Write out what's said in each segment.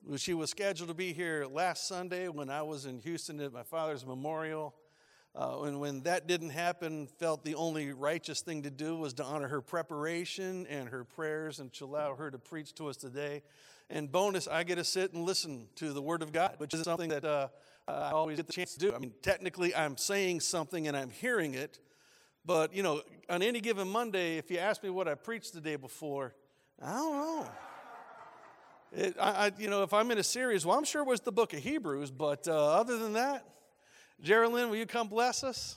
She was scheduled to be here last Sunday when I was in Houston at my father's memorial. And when that didn't happen, felt the only righteous thing to do was to honor her preparation and her prayers and to allow her to preach to us today. And bonus, I get to sit and listen to the Word of God, which is something that I always get the chance to do. I mean, technically, I'm saying something and I'm hearing it. But, on any given Monday, if you ask me what I preached the day before, I don't know. If I'm in a series, well, I'm sure it was the book of Hebrews. But other than that, Geraldine, will you come bless us?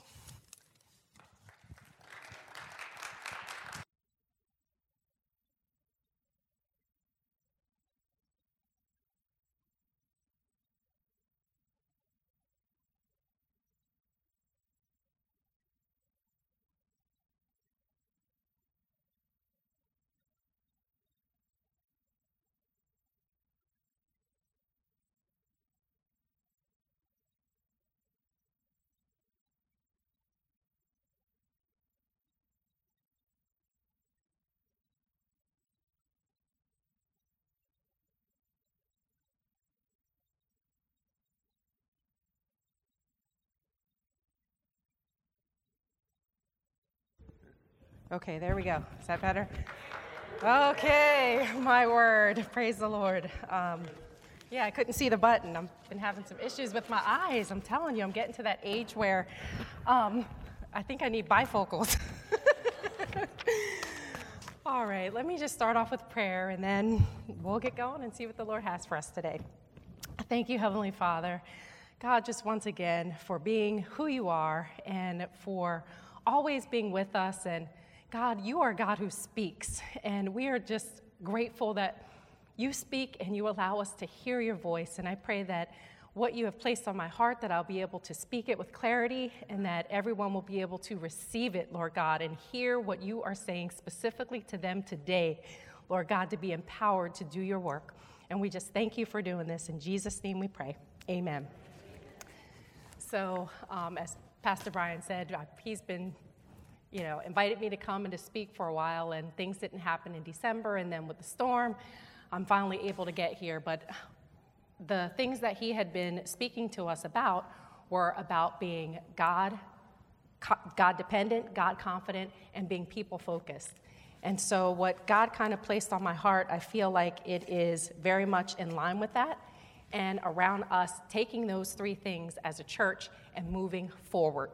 Okay, there we go. Is that better? Okay, my word. Praise the Lord. I couldn't see the button. I've been having some issues with my eyes. I'm telling you, I'm getting to that age where I think I need bifocals. All right, let me just start off with prayer, and then we'll get going and see what the Lord has for us today. Thank you, Heavenly Father. God, just once again, for being who you are and for always being with us. And God, you are God who speaks, and we are just grateful that you speak and you allow us to hear your voice. And I pray that what you have placed on my heart, that I'll be able to speak it with clarity, and that everyone will be able to receive it, Lord God, and hear what you are saying specifically to them today, Lord God, to be empowered to do your work. And we just thank you for doing this. In Jesus' name we pray. Amen. So as Pastor Brian said, he's been invited me to come and to speak for a while, and things didn't happen in December, and then with the storm, I'm finally able to get here. But the things that he had been speaking to us about were about being God-dependent, God-confident, and being people-focused. And so what God kind of placed on my heart, I feel like it is very much in line with that, and around us taking those three things as a church and moving forward.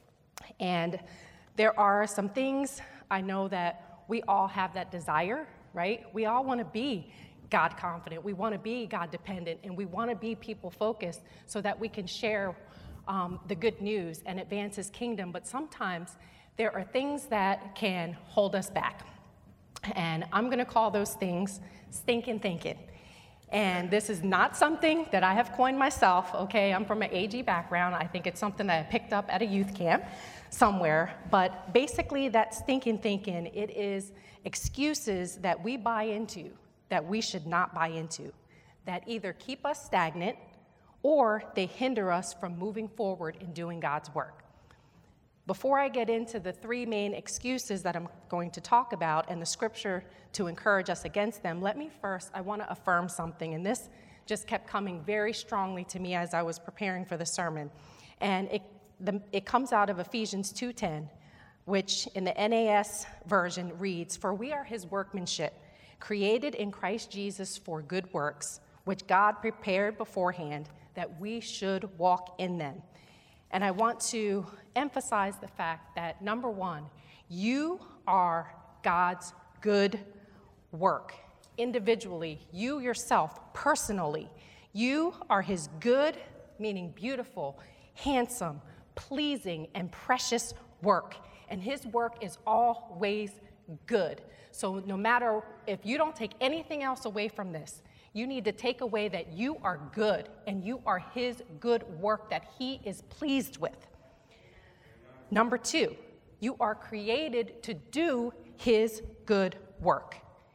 And there are some things I know that we all have that desire, right? We all want to be God confident. We want to be God dependent, and we want to be people focused so that we can share the good news and advance his kingdom. But sometimes there are things that can hold us back. And I'm going to call those things stinking thinking. And this is not something that I have coined myself, okay? I'm from an AG background. I think it's something that I picked up at a youth camp somewhere. But basically, that stinking thinking, it is excuses that we buy into that we should not buy into, that either keep us stagnant or they hinder us from moving forward in doing God's work. Before I get into the three main excuses that I'm going to talk about and the scripture to encourage us against them, I want to affirm something. And this just kept coming very strongly to me as I was preparing for the sermon. And it comes out of Ephesians 2:10, which in the NAS version reads, "For we are his workmanship, created in Christ Jesus for good works, which God prepared beforehand that we should walk in them." And I want to emphasize the fact that, number one, you are God's good work. Individually, you yourself, personally, you are his good, meaning beautiful, handsome, pleasing, and precious work. And his work is always good. So no matter if you don't take anything else away from this, you need to take away that you are good and you are his good work that he is pleased with. Number two, you are created to do his good work.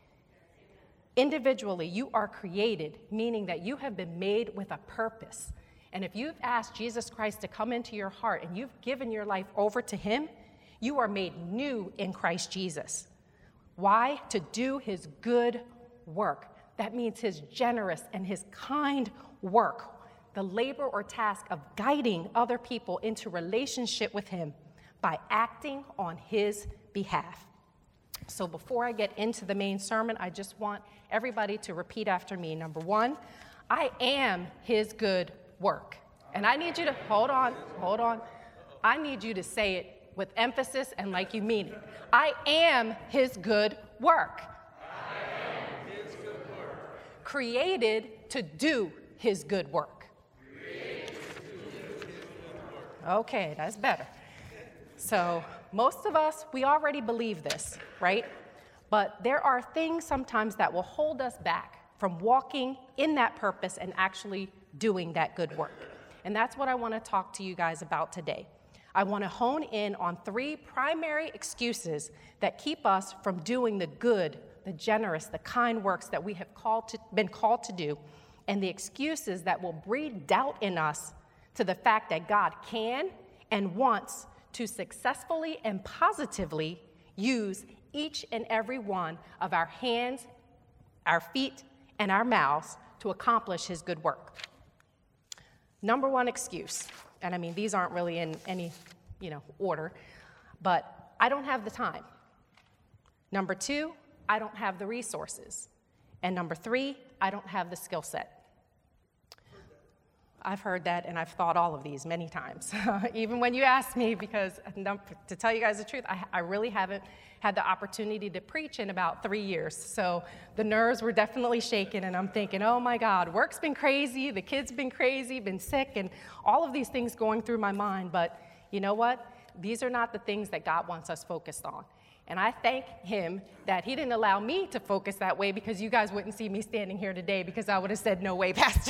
Individually, you are created, meaning that you have been made with a purpose. And if you've asked Jesus Christ to come into your heart and you've given your life over to him, you are made new in Christ Jesus. Why? To do his good work. That means his generous and his kind work, the labor or task of guiding other people into relationship with him by acting on his behalf. So before I get into the main sermon, I just want everybody to repeat after me. Number one, I am his good work. And I need you to, hold on. I need you to say it with emphasis and like you mean it. I am his good work. I am his good work. Created to do his good work. Okay, that's better. So most of us, we already believe this, right? But there are things sometimes that will hold us back from walking in that purpose and actually doing that good work. And that's what I want to talk to you guys about today. I want to hone in on 3 primary excuses that keep us from doing the good, the generous, the kind works that we have been called to do, and the excuses that will breed doubt in us to the fact that God can and wants to successfully and positively use each and every one of our hands, our feet, and our mouths to accomplish his good work. Number 1 excuse, and I mean, these aren't really in any, order, but I don't have the time. Number 2, I don't have the resources. And number 3, I don't have the skill set. I've heard that, and I've thought all of these many times, even when you ask me, because to tell you guys the truth, I really haven't had the opportunity to preach in about 3 years. So the nerves were definitely shaking, and I'm thinking, oh my God, work's been crazy, the kids been crazy, been sick, and all of these things going through my mind. But you know what? These are not the things that God wants us focused on. And I thank him that he didn't allow me to focus that way, because you guys wouldn't see me standing here today, because I would have said, no way, Pastor.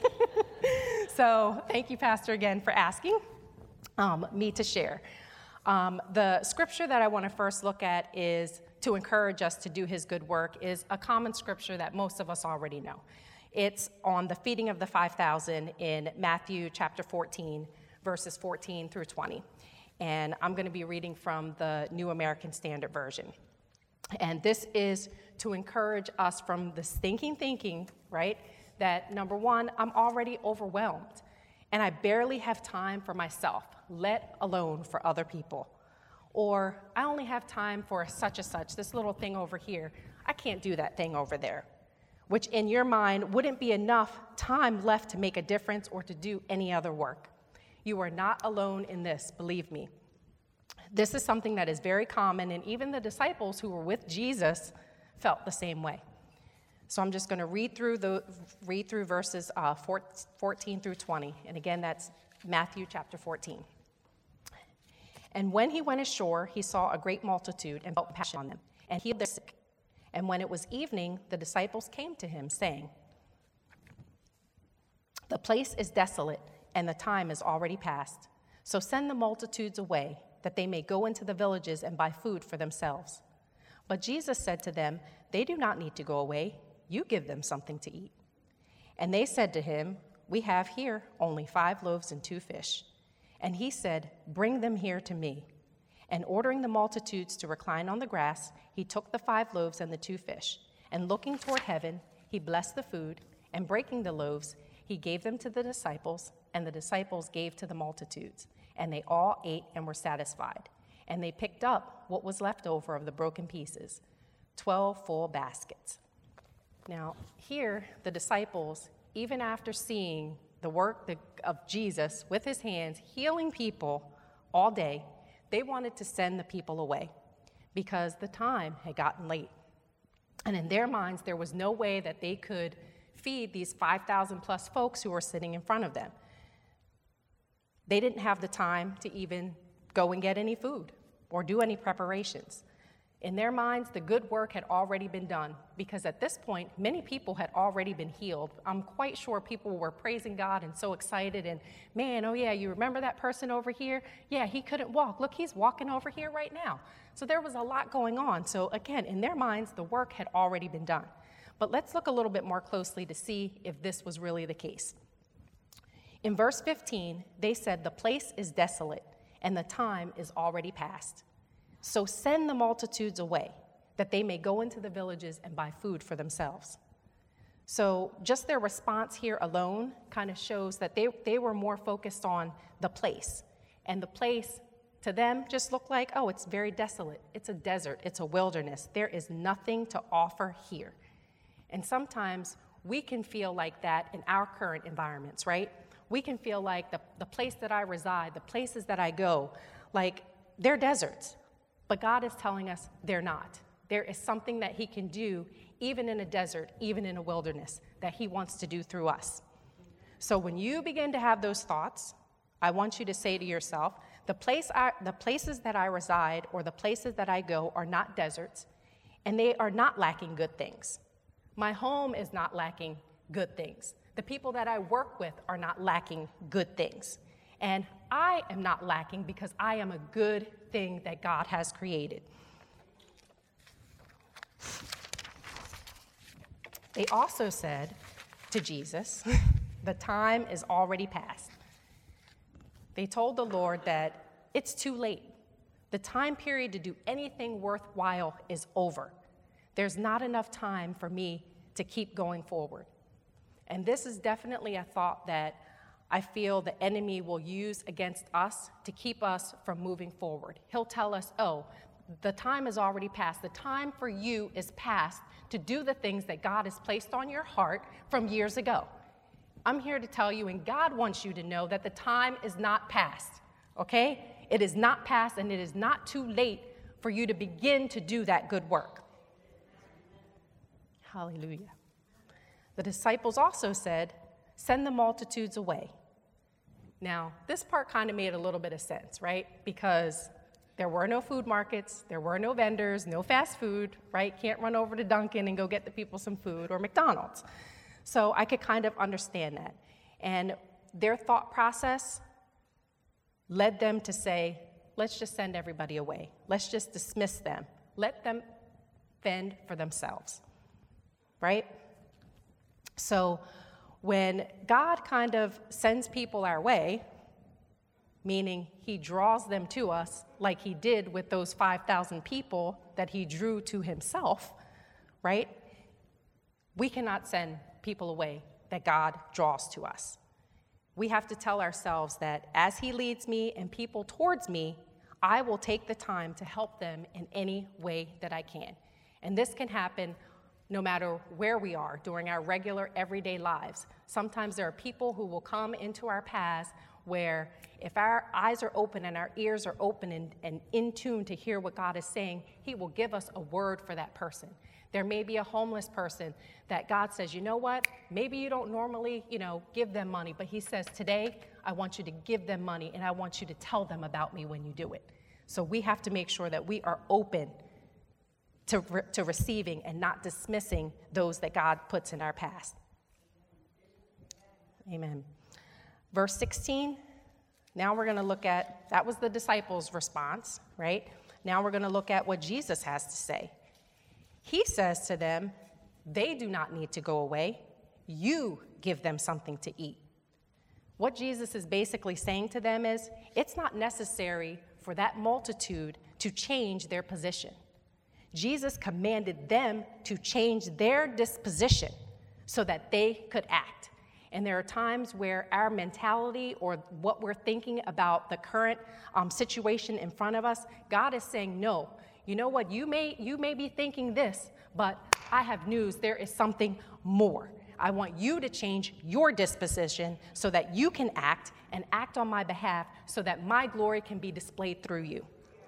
So thank you, Pastor, again, for asking me to share. The scripture that I want to first look at is to encourage us to do his good work is a common scripture that most of us already know. It's on the feeding of the 5,000 in Matthew chapter 14, verses 14 through 20. And I'm going to be reading from the New American Standard Version. And this is to encourage us from the stinking thinking, right? That number 1, I'm already overwhelmed and I barely have time for myself, let alone for other people. Or I only have time for such and such, this little thing over here. I can't do that thing over there, which in your mind wouldn't be enough time left to make a difference or to do any other work. You are not alone in this, believe me. This is something that is very common, and even the disciples who were with Jesus felt the same way. So I'm just going to read through verses 14 through 20. And again, that's Matthew chapter 14. And when he went ashore, he saw a great multitude and felt compassion on them, and healed their sick. And when it was evening, the disciples came to him, saying, "The place is desolate, and the time is already past. So send the multitudes away, that they may go into the villages and buy food for themselves." But Jesus said to them, "They do not need to go away. You give them something to eat." And they said to him, "We have here only 5 loaves and 2 fish. And he said, "Bring them here to me." And ordering the multitudes to recline on the grass, he took the 5 loaves and the 2 fish. And looking toward heaven, he blessed the food, and breaking the loaves, he gave them to the disciples, and the disciples gave to the multitudes. And they all ate and were satisfied. And they picked up what was left over of the broken pieces, 12 full baskets. Now, here, the disciples, even after seeing the work of Jesus with his hands, healing people all day, they wanted to send the people away because the time had gotten late. And in their minds, there was no way that they could feed these 5,000 plus folks who were sitting in front of them. They didn't have the time to even go and get any food or do any preparations. In their minds, the good work had already been done because at this point, many people had already been healed. I'm quite sure people were praising God and so excited and, man, oh yeah, you remember that person over here? Yeah, he couldn't walk. Look, he's walking over here right now. So there was a lot going on. So again, in their minds, the work had already been done. But let's look a little bit more closely to see if this was really the case. In verse 15, they said, "The place is desolate and the time is already past. So send the multitudes away, that they may go into the villages and buy food for themselves." So just their response here alone kind of shows that they were more focused on the place. And the place to them just looked like, oh, it's very desolate. It's a desert. It's a wilderness. There is nothing to offer here. And sometimes we can feel like that in our current environments, right? We can feel like the place that I reside, the places that I go, like they're deserts. But God is telling us they're not. There is something that he can do even in a desert, even in a wilderness, that he wants to do through us. So when you begin to have those thoughts, I want you to say to yourself, the places that I reside or the places that I go are not deserts, and they are not lacking good things. My home is not lacking good things. The people that I work with are not lacking good things. And I am not lacking because I am a good thing that God has created. They also said to Jesus, the time is already past. They told the Lord that it's too late. The time period to do anything worthwhile is over. There's not enough time for me to keep going forward. And this is definitely a thought that I feel the enemy will use against us to keep us from moving forward. He'll tell us, oh, the time is already past. The time for you is past to do the things that God has placed on your heart from years ago. I'm here to tell you, and God wants you to know that the time is not past, okay? It is not past, and it is not too late for you to begin to do that good work. Hallelujah. The disciples also said, send the multitudes away. Now, this part kind of made a little bit of sense, right? Because there were no food markets, there were no vendors, no fast food, right? Can't run over to Dunkin' and go get the people some food, or McDonald's. So I could kind of understand that. And their thought process led them to say, let's just send everybody away. Let's just dismiss them. Let them fend for themselves, right? So when God kind of sends people our way, meaning he draws them to us like he did with those 5,000 people that he drew to himself, right? We cannot send people away that God draws to us. We have to tell ourselves that as he leads me and people towards me, I will take the time to help them in any way that I can. And this can happen no matter where we are during our regular everyday lives. Sometimes there are people who will come into our paths where if our eyes are open and our ears are open and in tune to hear what God is saying, he will give us a word for that person. There may be a homeless person that God says, you know what, maybe you don't normally, give them money, but he says, today, I want you to give them money and I want you to tell them about me when you do it. So we have to make sure that we are open to receiving and not dismissing those that God puts in our past. Amen. Verse 16, now we're going to look at, that was the disciples' response, right? Now we're going to look at what Jesus has to say. He says to them, they do not need to go away. You give them something to eat. What Jesus is basically saying to them is, it's not necessary for that multitude to change their position. Jesus commanded them to change their disposition so that they could act. And there are times where our mentality or what we're thinking about the current situation in front of us, God is saying, no, you know what, you may be thinking this, but I have news, there is something more. I want you to change your disposition so that you can act and act on my behalf so that my glory can be displayed through you.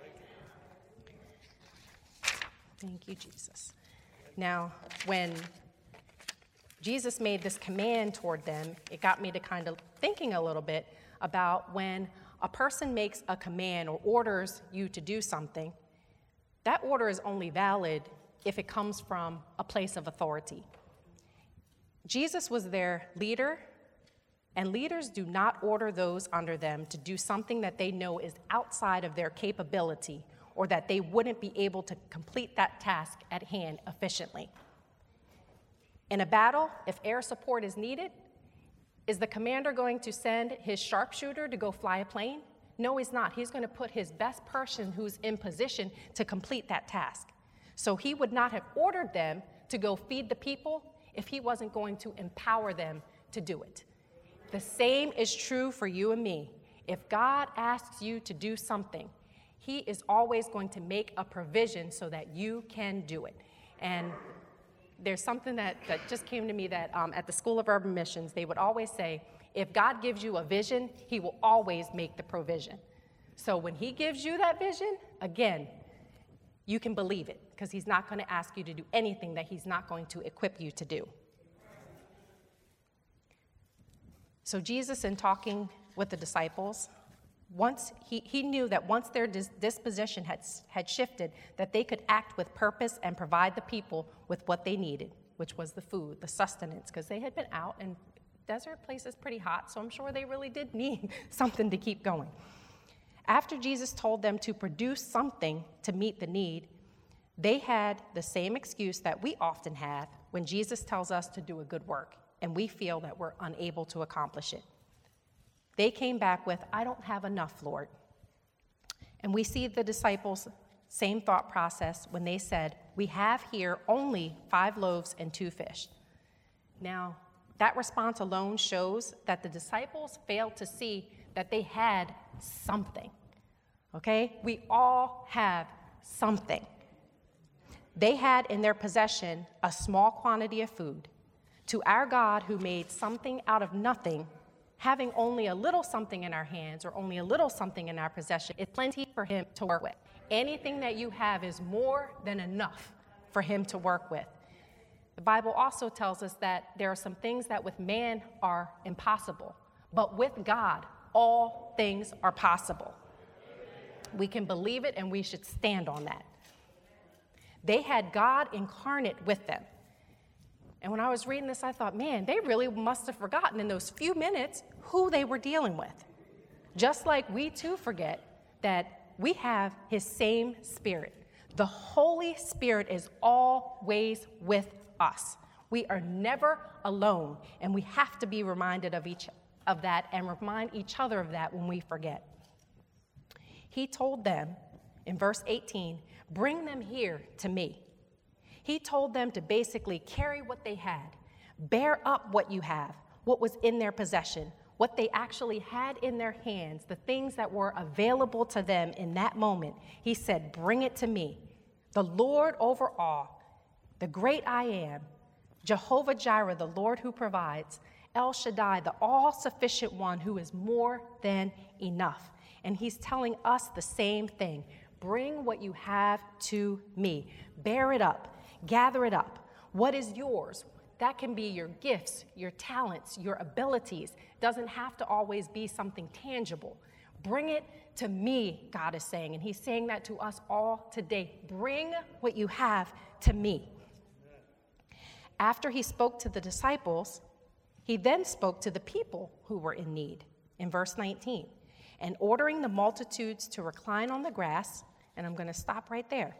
Thank you, Jesus. Now, when Jesus made this command toward them, it got me to kind of thinking a little bit about when a person makes a command or orders you to do something, that order is only valid if it comes from a place of authority. Jesus was their leader, and leaders do not order those under them to do something that they know is outside of their capability or that they wouldn't be able to complete that task at hand efficiently. In a battle, if air support is needed, is the commander going to send his sharpshooter to go fly a plane? No, he's not. He's going to put his best person who's in position to complete that task. So he would not have ordered them to go feed the people if he wasn't going to empower them to do it. The same is true for you and me. If God asks you to do something, he is always going to make a provision so that you can do it. And there's something that just came to me that at the School of Urban Missions, they would always say, if God gives you a vision, he will always make the provision. So when he gives you that vision, again, you can believe it, because he's not going to ask you to do anything that he's not going to equip you to do. So Jesus, in talking with the disciples, once he knew that once their disposition had shifted, that they could act with purpose and provide the people with what they needed, which was the food, the sustenance, because they had been out, and desert place is pretty hot, so I'm sure they really did need something to keep going. After Jesus told them to produce something to meet the need, they had the same excuse that we often have when Jesus tells us to do a good work, and we feel that we're unable to accomplish it. They came back with, I don't have enough, Lord. And we see the disciples' same thought process when they said, we have here only 5 loaves and 2 fish. Now, that response alone shows that the disciples failed to see that they had something, okay? We all have something. They had in their possession a small quantity of food. To our God, who made something out of nothing, having only a little something in our hands or only a little something in our possession is plenty for him to work with. Anything that you have is more than enough for him to work with. The Bible also tells us that there are some things that with man are impossible, but with God, all things are possible. We can believe it, and we should stand on that. They had God incarnate with them. And when I was reading this, I thought, man, they really must have forgotten in those few minutes who they were dealing with. Just like we too forget that we have his same Spirit. The Holy Spirit is always with us. We are never alone, and we have to be reminded of that and remind each other of that when we forget. He told them in verse 18, bring them here to me. He told them to basically carry what they had, bear up what you have, what was in their possession, what they actually had in their hands, the things that were available to them in that moment. He said, bring it to me. The Lord over all, the great I am, Jehovah Jireh, the Lord who provides, El Shaddai, the all-sufficient one who is more than enough. And he's telling us the same thing. Bring what you have to me. Bear it up. Gather it up. What is yours? That can be your gifts, your talents, your abilities. Doesn't have to always be something tangible. Bring it to me, God is saying. And he's saying that to us all today. Bring what you have to me. After he spoke to the disciples, he then spoke to the people who were in need in verse 19. And ordering the multitudes to recline on the grass, and I'm going to stop right there.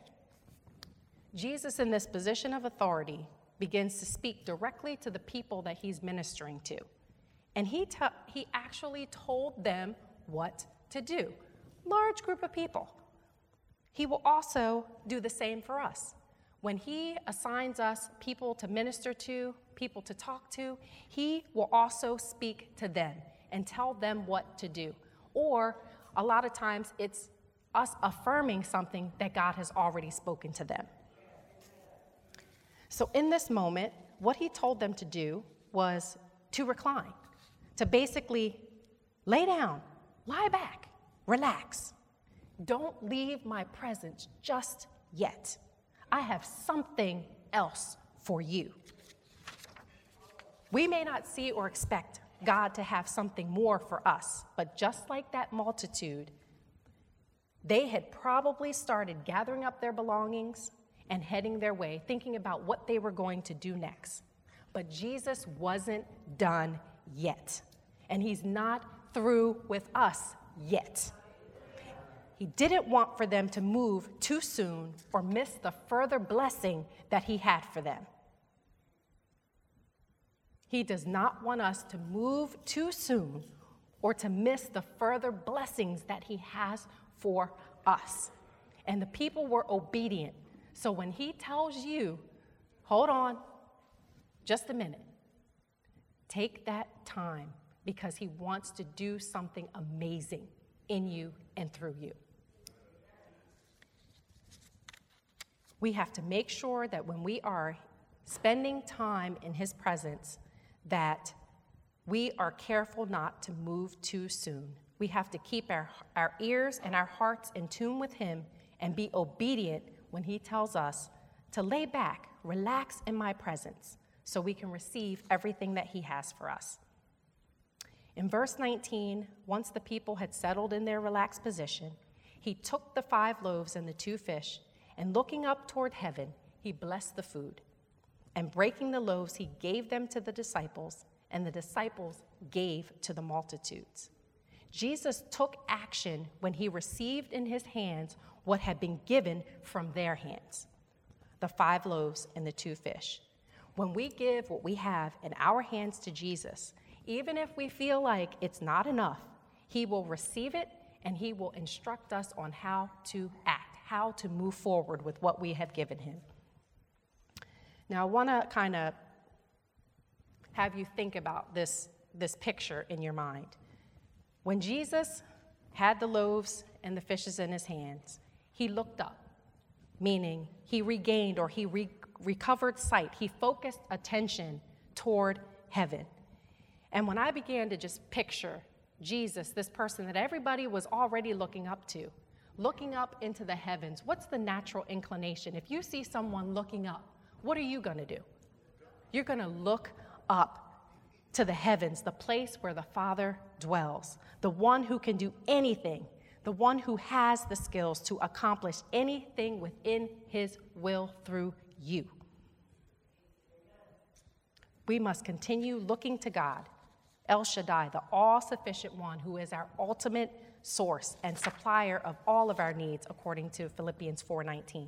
Jesus, in this position of authority, begins to speak directly to the people that he's ministering to. And he actually told them what to do. Large group of people. He will also do the same for us. When he assigns us people to minister to, people to talk to, he will also speak to them and tell them what to do. Or a lot of times it's us affirming something that God has already spoken to them. So in this moment, what he told them to do was to recline, to basically lay down, lie back, relax. Don't leave my presence just yet. I have something else for you. We may not see or expect God to have something more for us, but just like that multitude, they had probably started gathering up their belongings and heading their way, thinking about what they were going to do next. But Jesus wasn't done yet, and he's not through with us yet. He didn't want for them to move too soon or miss the further blessing that he had for them. He does not want us to move too soon or to miss the further blessings that he has for us. And the people were obedient. So when he tells you, hold on, just a minute. Take that time because he wants to do something amazing in you and through you. We have to make sure that when we are spending time in his presence, that we are careful not to move too soon. We have to keep our ears and our hearts in tune with him and be obedient when he tells us to lay back, relax in my presence, so we can receive everything that he has for us. In verse 19, once the people had settled in their relaxed position, he took the 5 loaves and the 2 fish, and looking up toward heaven, he blessed the food. And breaking the loaves, he gave them to the disciples, and the disciples gave to the multitudes. Jesus took action when he received in his hands what had been given from their hands, the 5 loaves and the 2 fish. When we give what we have in our hands to Jesus, even if we feel like it's not enough, he will receive it and he will instruct us on how to act, how to move forward with what we have given him. Now, I want to kind of have you think about this picture in your mind. When Jesus had the loaves and the fishes in his hands, he looked up, meaning he regained or he recovered sight. He focused attention toward heaven. And when I began to just picture Jesus, this person that everybody was already looking up to, looking up into the heavens, what's the natural inclination? If you see someone looking up, what are you going to do? You're going to look up to the heavens, the place where the Father dwells, the one who can do anything, the one who has the skills to accomplish anything within his will through you. We must continue looking to God, El Shaddai, the all-sufficient one who is our ultimate source and supplier of all of our needs, according to Philippians 4:19.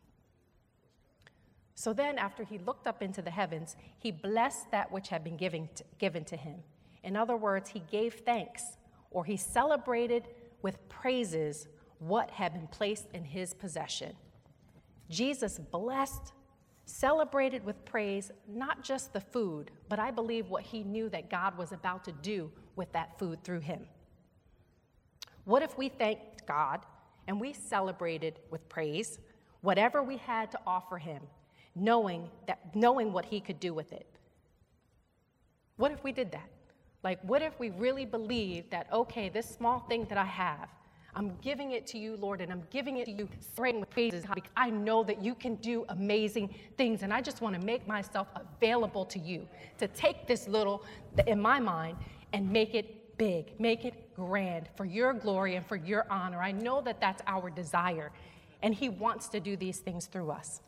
So then, after he looked up into the heavens, he blessed that which had been given to him. In other words, he gave thanks, or he celebrated with praises what had been placed in his possession. Jesus blessed, celebrated with praise, not just the food, but I believe what he knew that God was about to do with that food through him. What if we thanked God and we celebrated with praise whatever we had to offer him, knowing what he could do with it? What if we did that? Like, what if we really believed that, okay, this small thing that I have, I'm giving it to you, Lord, and I'm giving it to you celebrating with praises because I know that you can do amazing things, and I just want to make myself available to you to take this little, in my mind, and make it big, make it grand for your glory and for your honor. I know that that's our desire, and he wants to do these things through us.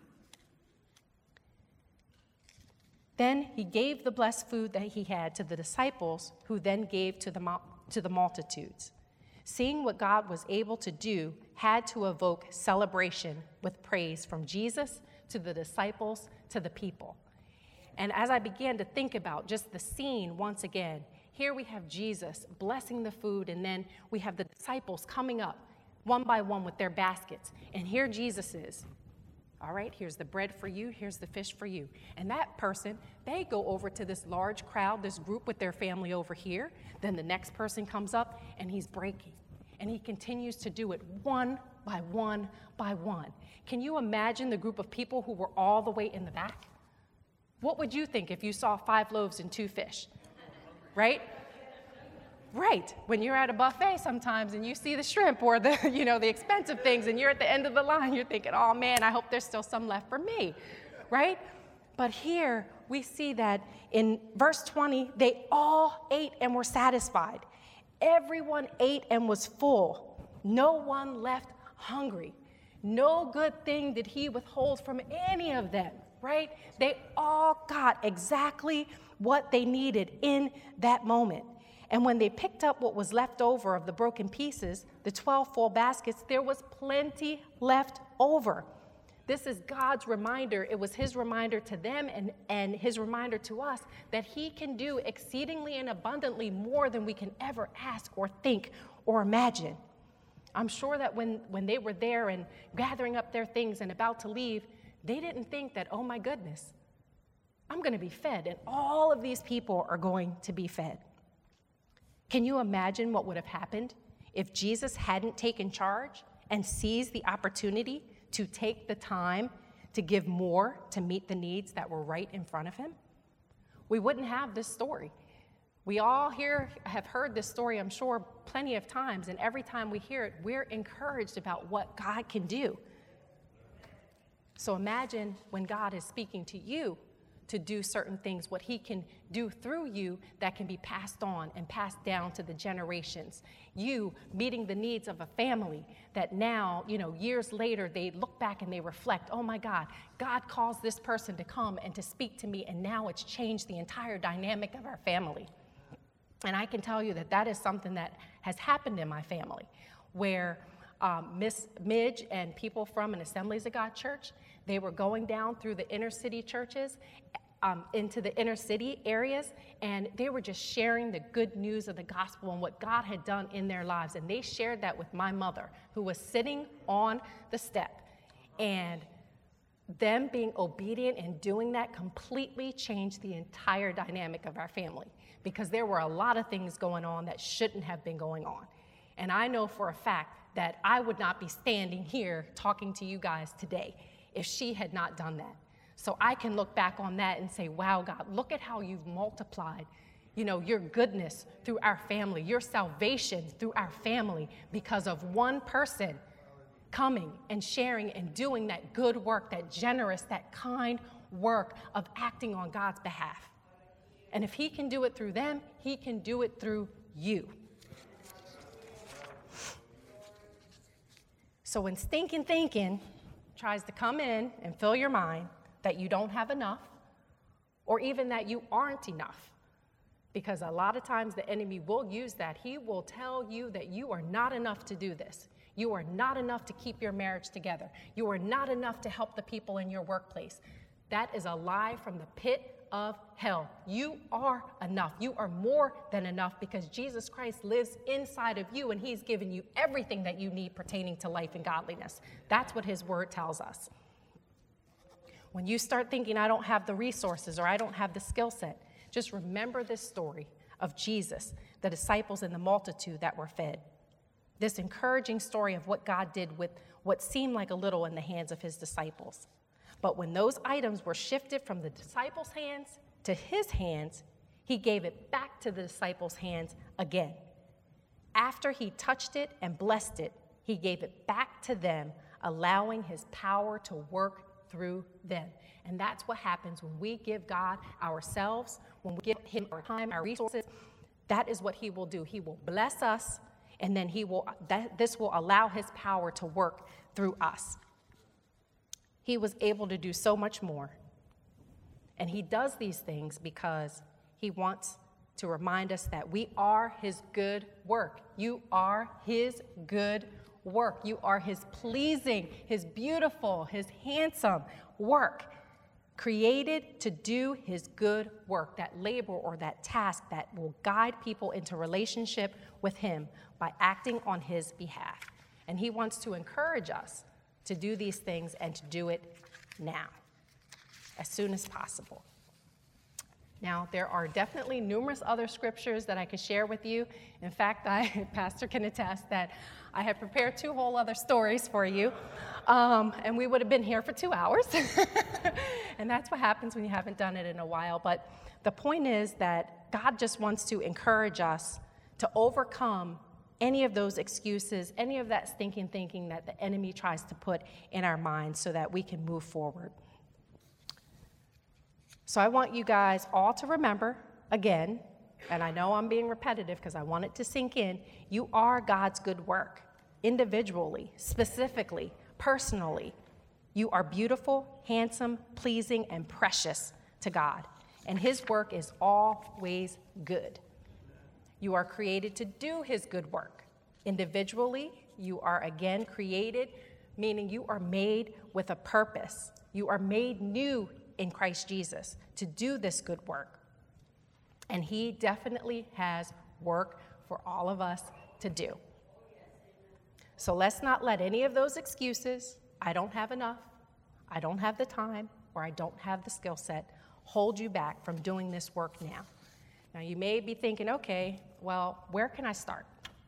Then he gave the blessed food that he had to the disciples, who then gave to the multitudes. Seeing what God was able to do had to evoke celebration with praise from Jesus to the disciples to the people. And as I began to think about just the scene once again, here we have Jesus blessing the food, and then we have the disciples coming up one by one with their baskets. And here Jesus is. All right, here's the bread for you, here's the fish for you. And that person, they go over to this large crowd, this group with their family over here. Then the next person comes up and he's breaking. And he continues to do it one by one by one. Can you imagine the group of people who were all the way in the back? What would you think if you saw 5 loaves and 2 fish? Right? Right. When you're at a buffet sometimes and you see the shrimp or the, the expensive things and you're at the end of the line, you're thinking, oh man, I hope there's still some left for me, right? But here we see that in verse 20, they all ate and were satisfied. Everyone ate and was full. No one left hungry. No good thing did he withhold from any of them, right? They all got exactly what they needed in that moment. And when they picked up what was left over of the broken pieces, the 12 full baskets, there was plenty left over. This is God's reminder. It was his reminder to them and his reminder to us that he can do exceedingly and abundantly more than we can ever ask or think or imagine. I'm sure that when they were there and gathering up their things and about to leave, they didn't think that, oh my goodness, I'm going to be fed, and all of these people are going to be fed. Can you imagine what would have happened if Jesus hadn't taken charge and seized the opportunity to take the time to give more to meet the needs that were right in front of him? We wouldn't have this story. We all here have heard this story, I'm sure, plenty of times, and every time we hear it, we're encouraged about what God can do. So imagine when God is speaking to you to do certain things, what he can do through you that can be passed on and passed down to the generations. You meeting the needs of a family that now, years later, they look back and they reflect, oh my God, God calls this person to come and to speak to me, and now it's changed the entire dynamic of our family. And I can tell you that that is something that has happened in my family, where Miss Midge and people from an Assemblies of God church, they were going down through the inner city churches into the inner city areas, and they were just sharing the good news of the gospel and what God had done in their lives. And they shared that with my mother, who was sitting on the step. And them being obedient and doing that completely changed the entire dynamic of our family, because there were a lot of things going on that shouldn't have been going on. And I know for a fact that I would not be standing here talking to you guys today if she had not done that. So I can look back on that and say, wow, God, look at how you've multiplied, your goodness through our family, your salvation through our family, because of one person coming and sharing and doing that good work, that generous, that kind work of acting on God's behalf. And if he can do it through them, he can do it through you. So when stinking thinking tries to come in and fill your mind that you don't have enough, or even that you aren't enough, because a lot of times the enemy will use that. He will tell you that you are not enough to do this. You are not enough to keep your marriage together. You are not enough to help the people in your workplace. That is a lie from the pit of hell. You are enough. You are more than enough, because Jesus Christ lives inside of you, and he's given you everything that you need pertaining to life and godliness. That's what his word tells us. When you start thinking, I don't have the resources or I don't have the skill set, just remember this story of Jesus, the disciples and the multitude that were fed. This encouraging story of what God did with what seemed like a little in the hands of his disciples. But when those items were shifted from the disciples' hands to his hands, he gave it back to the disciples' hands again. After he touched it and blessed it, he gave it back to them, allowing his power to work through them. And that's what happens when we give God ourselves, when we give him our time, our resources. That is what he will do. He will bless us, and then this will allow his power to work through us. He was able to do so much more. And he does these things because he wants to remind us that we are his good work. You are his good work. You are his pleasing, his beautiful, his handsome work, created to do his good work, that labor or that task that will guide people into relationship with him by acting on his behalf. And he wants to encourage us to do these things and to do it now, as soon as possible. Now, there are definitely numerous other scriptures that I could share with you. In fact, Pastor can attest that I have prepared 2 whole other stories for you, and we would have been here for 2 hours. And that's what happens when you haven't done it in a while. But the point is that God just wants to encourage us to overcome any of those excuses, any of that stinking thinking that the enemy tries to put in our minds so that we can move forward. So I want you guys all to remember, again, and I know I'm being repetitive because I want it to sink in, you are God's good work, individually, specifically, personally. You are beautiful, handsome, pleasing, and precious to God, and his work is always good. You are created to do his good work. Individually, you are again created, meaning you are made with a purpose. You are made new in Christ Jesus to do this good work. And he definitely has work for all of us to do. So let's not let any of those excuses, I don't have enough, I don't have the time, or I don't have the skill set, hold you back from doing this work now? Now, you may be thinking, okay, well, where can I start?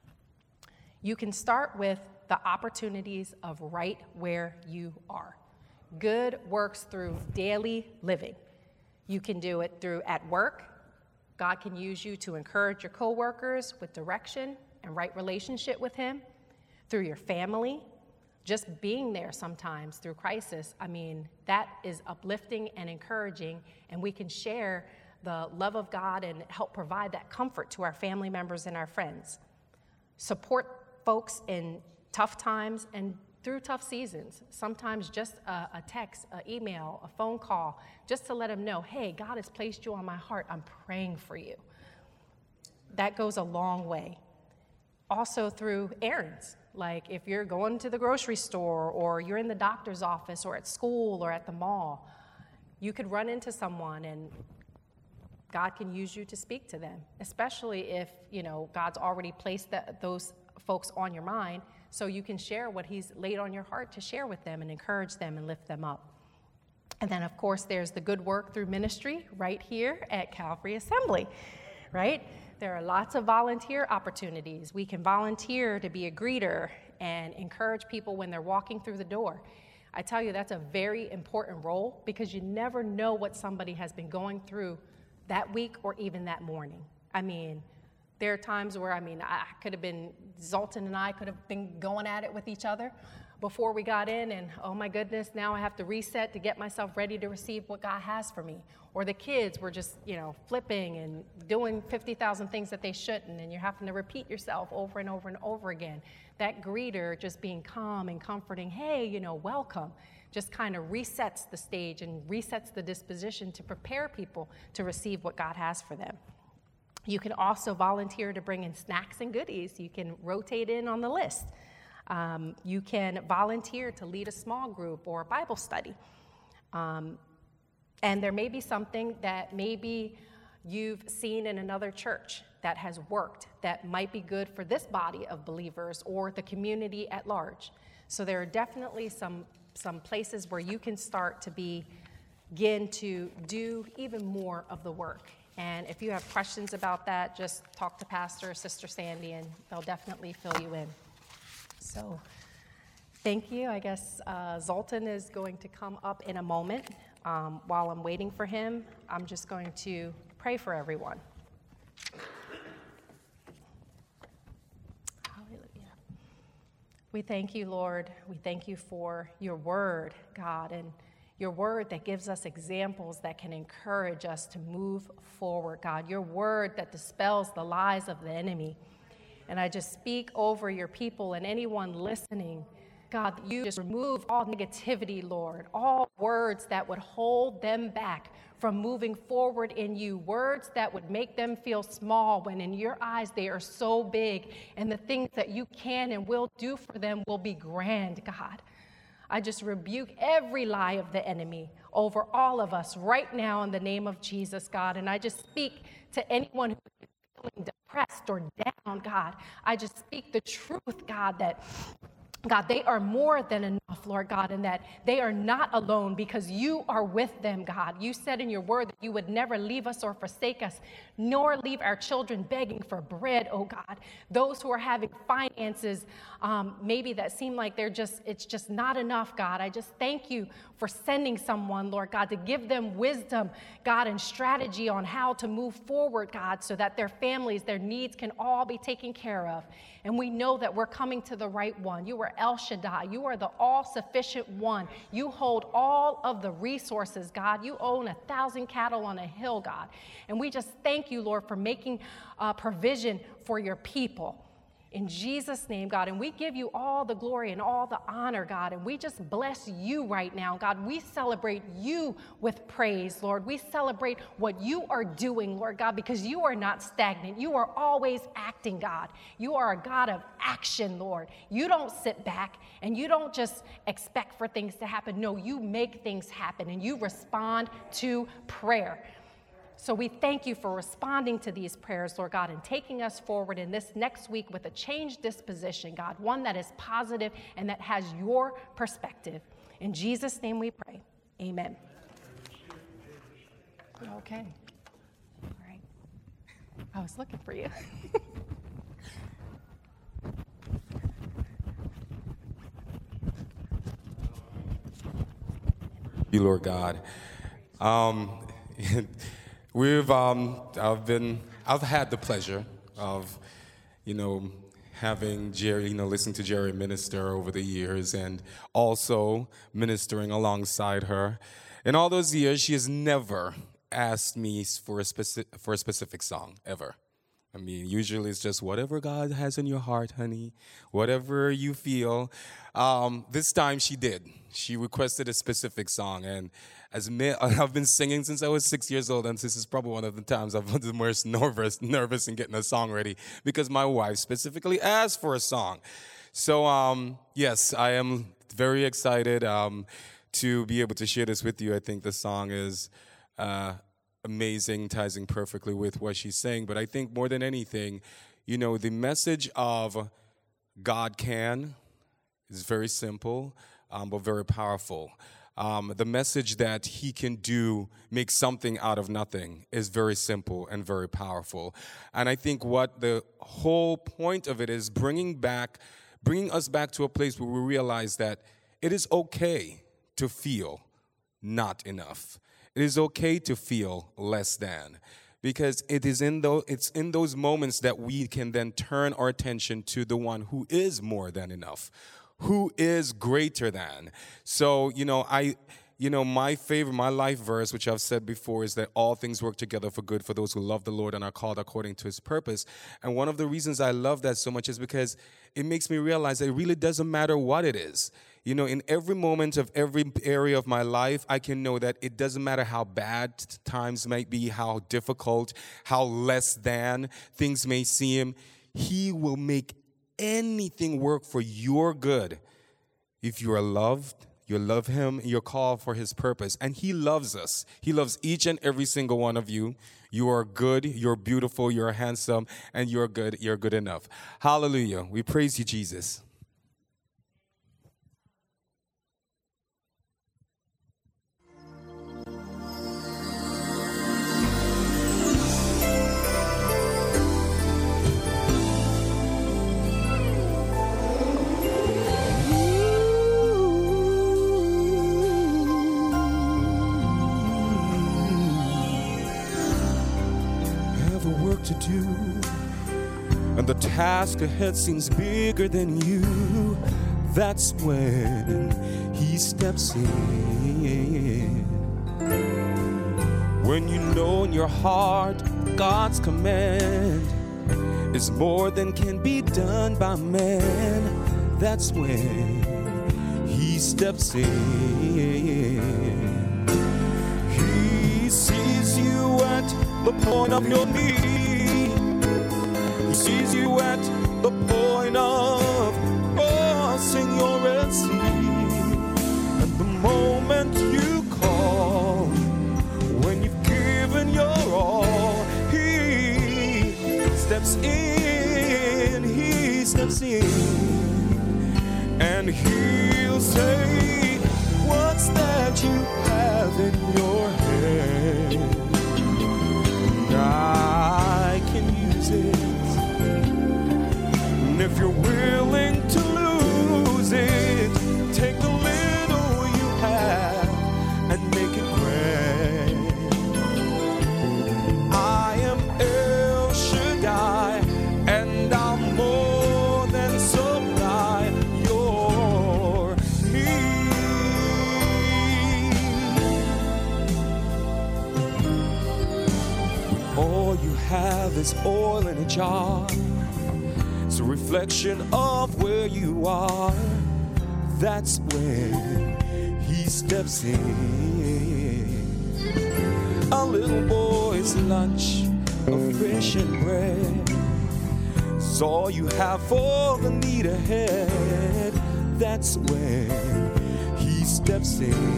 You can start with the opportunities of right where you are. Good works through daily living. You can do it through at work. God can use you to encourage your coworkers with direction and right relationship with him. Through your family, just being there sometimes through crisis. I mean, that is uplifting and encouraging, and we can share the love of God and help provide that comfort to our family members and our friends. Support folks in tough times and through tough seasons. Sometimes just a text, an email, a phone call, just to let them know, hey, God has placed you on my heart. I'm praying for you. That goes a long way. Also through errands, like if you're going to the grocery store or you're in the doctor's office or at school or at the mall, you could run into someone and God can use you to speak to them, especially if, God's already placed those folks on your mind, so you can share what he's laid on your heart to share with them and encourage them and lift them up. And then, of course, there's the good work through ministry right here at Calvary Assembly, right? There are lots of volunteer opportunities. We can volunteer to be a greeter and encourage people when they're walking through the door. I tell you, that's a very important role because you never know what somebody has been going through that week or even that morning. I mean, there are times where, Zoltan and I could have been going at it with each other before we got in, and oh my goodness, now I have to reset to get myself ready to receive what God has for me. Or the kids were just, flipping and doing 50,000 things that they shouldn't, and you're having to repeat yourself over and over and over again. That greeter just being calm and comforting, hey, welcome, just kind of resets the stage and resets the disposition to prepare people to receive what God has for them. You can also volunteer to bring in snacks and goodies. You can rotate in on the list. You can volunteer to lead a small group or a Bible study. And there may be something that maybe you've seen in another church that has worked that might be good for this body of believers or the community at large. So there are definitely some places where you can start to begin to do even more of the work. And if you have questions about that, just talk to Pastor or Sister Sandy, and they'll definitely fill you in. So thank you. I guess Zoltan is going to come up in a moment. While I'm waiting for him, I'm just going to pray for everyone. Hallelujah. We thank you, Lord. We thank you for your word, God, and your word that gives us examples that can encourage us to move forward, God. Your word that dispels the lies of the enemy. And I just speak over your people and anyone listening. God, you just remove all negativity, Lord, all words that would hold them back from moving forward in you, words that would make them feel small when in your eyes they are so big, and the things that you can and will do for them will be grand, God. I just rebuke every lie of the enemy over all of us right now in the name of Jesus, God. And I just speak to anyone who is feeling depressed or down, God. I just speak the truth, God, that God, they are more than enough, Lord God, and that they are not alone because you are with them, God. You said in your word that you would never leave us or forsake us, nor leave our children begging for bread, oh God. Those who are having finances, maybe that seem like it's just not enough, God. I just thank you for sending someone, Lord God, to give them wisdom, God, and strategy on how to move forward, God, so that their families, their needs can all be taken care of. And we know that we're coming to the right one. You are El Shaddai. You are the all-sufficient one. You hold all of the resources, God. You own 1,000 cattle on a hill, God. And we just thank you, Lord, for making provision for your people. In Jesus' name, God, and we give you all the glory and all the honor, God, and we just bless you right now, God. We celebrate you with praise, Lord. We celebrate what you are doing, Lord God, because you are not stagnant. You are always acting, God. You are a God of action, Lord. You don't sit back and you don't just expect for things to happen. No, you make things happen and you respond to prayer. So we thank you for responding to these prayers, Lord God, and taking us forward in this next week with a changed disposition, God, one that is positive and that has your perspective. In Jesus' name we pray. Amen. Okay. All right. I was looking for you. You, Lord God. I've had the pleasure of, having Jerry, listening to Jerry minister over the years and also ministering alongside her. In all those years, she has never asked me for a specific song, ever. I mean, usually it's just whatever God has in your heart, honey, whatever you feel. This time she did. She requested a specific song, and I've been singing since I was 6 years old, and this is probably one of the times I've been the most nervous in getting a song ready because my wife specifically asked for a song. So, yes, I am very excited to be able to share this with you. I think the song is amazing, ties in perfectly with what she's saying. But I think more than anything, the message of God can is very simple, but very powerful. The message that he can make something out of nothing is very simple and very powerful. And I think what the whole point of it is bringing us back to a place where we realize that it is okay to feel not enough. It is okay to feel less than, because it's in those moments that we can then turn our attention to the one who is more than enough, who is greater than. So, my life verse, which I've said before, is that all things work together for good for those who love the Lord and are called according to his purpose. And one of the reasons I love that so much is because it makes me realize that it really doesn't matter what it is. In every moment of every area of my life, I can know that it doesn't matter how bad times might be, how difficult, how less than things may seem. He will make anything work for your good. If you are loved, you love him, you're called for his purpose. And he loves us. He loves each and every single one of you. You are good, you're beautiful, you're handsome, and you're good enough. Hallelujah. We praise you, Jesus. To do, and the task ahead seems bigger than you. That's when he steps in. When you know in your heart God's command is more than can be done by man, that's when he steps in. He sees you at the point of your need. He sees you at the point of crossing your Red Sea. And the moment you call, when you've given your all, he steps in, and he'll say, what's that you have in your hand? I can use it. And if you're willing to lose it, take the little you have and make it grand. I am El Shaddai, and I'll more than supply your need. All you have is oil in a jar. It's a reflection of where you are. That's when he steps in. A little boy's lunch of fish and bread is all you have for the need ahead. That's when he steps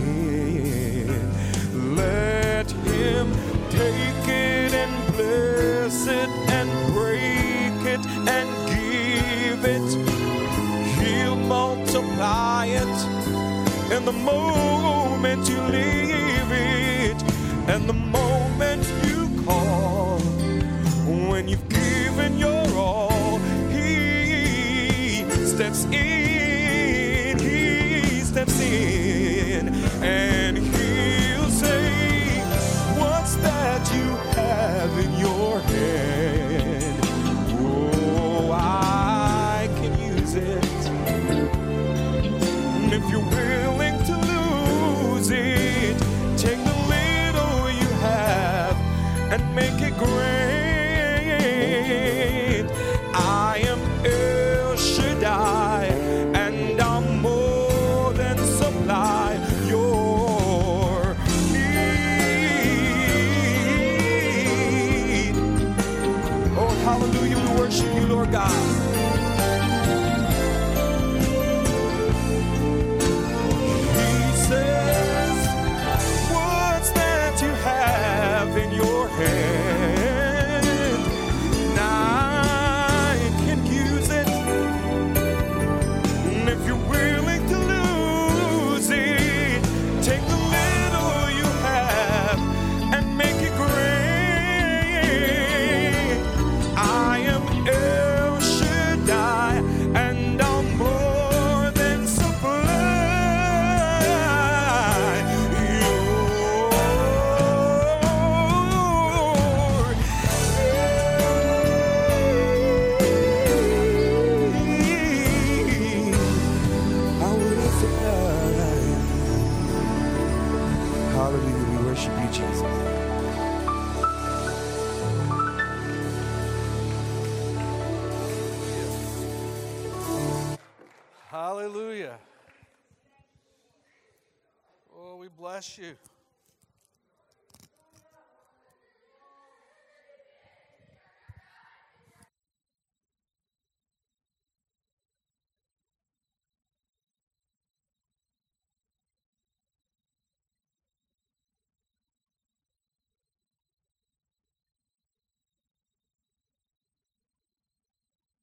in. Let him take it and bless it and break it and give it. He'll multiply it in the moment you leave it. And the moment given your all, He steps in, and He'll say, what's that you have in your hand? Oh, I can use it. And if you're willing to lose it, take the little you have and make it great. I am El Shaddai, and I'm more than supply your need. Oh, hallelujah, we worship you, Lord God. He says, what's that you have in your hand? I can use it. And if you're willing to lose it, take the little you have and make it great. I am El Shaddai, and I'm more than supply hallelujah, we worship you, Jesus. Hallelujah. Oh, we bless you.